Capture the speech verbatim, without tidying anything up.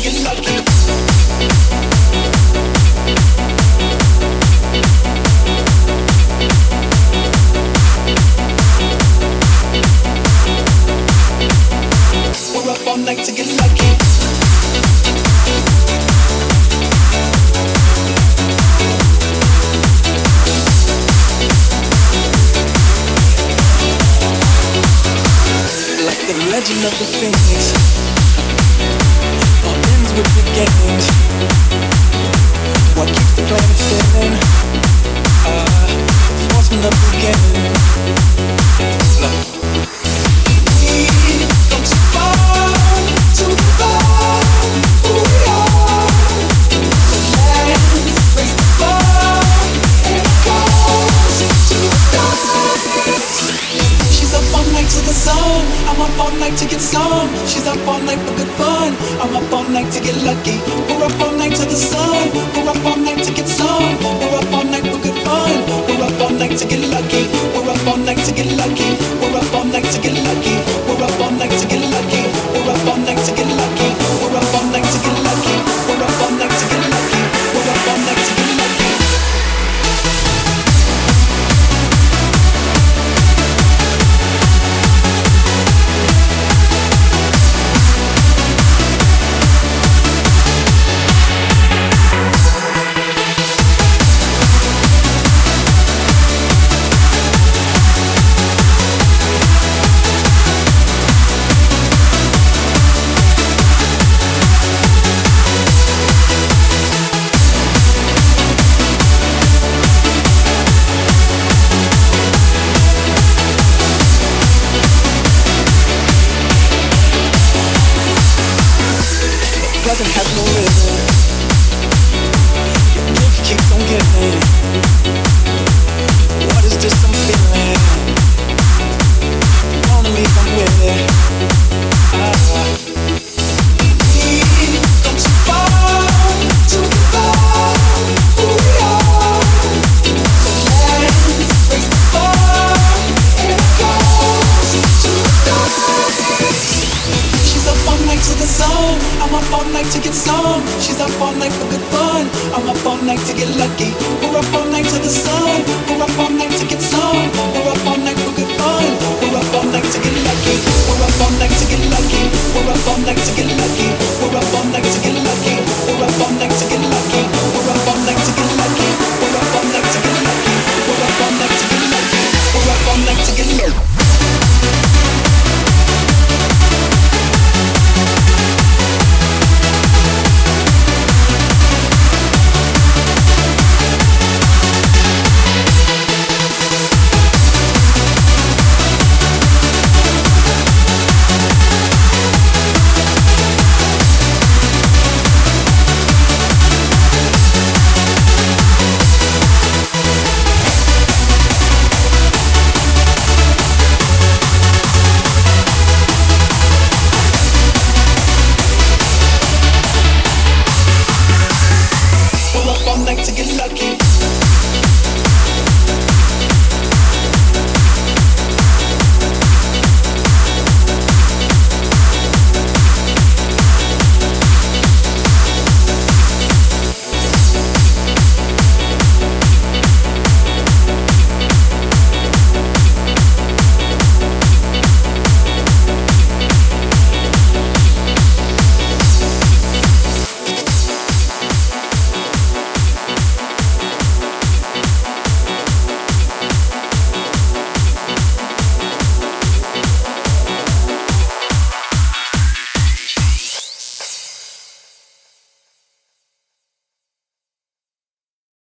get lucky. We're up all night to get lucky. Like the legend of the Phoenix, all ends with beginnings. What keeps the planet spinning? Uh, force from the beginning. Look. We've come too far to give up who we are. So let's raise the bar and it goes to the stars. She's up all night to the sun. I'm up all night to get some. She's up all night for good fun. I'm up all night to get lucky. We're up all night to the sun. We're up all night to get some. We're up all night for good fun. We're up all night to get lucky. We're up all night to get lucky. We're up all night to get lucky. We're up all night to get lucky. We're up all night to get lucky. We're up all night to get lucky. We're up all night to get lucky. We're up all night to get lucky. Present has no limit. Your gift keeps on giving. What is this I'm feeling? You wanna leave, I'm with it. Ah. We've come too far to give up who we are. So let's raise the bar and it goes to the stars. She's up all night to the sun. I'm up all night to get some. She's up all night for good fun. I'm up all night to get lucky. We're up all night to the sun. We're up all night to get some. We're up all night for good fun. We're up all night to get lucky. We're up all night to get lucky. We're up all night to get lucky.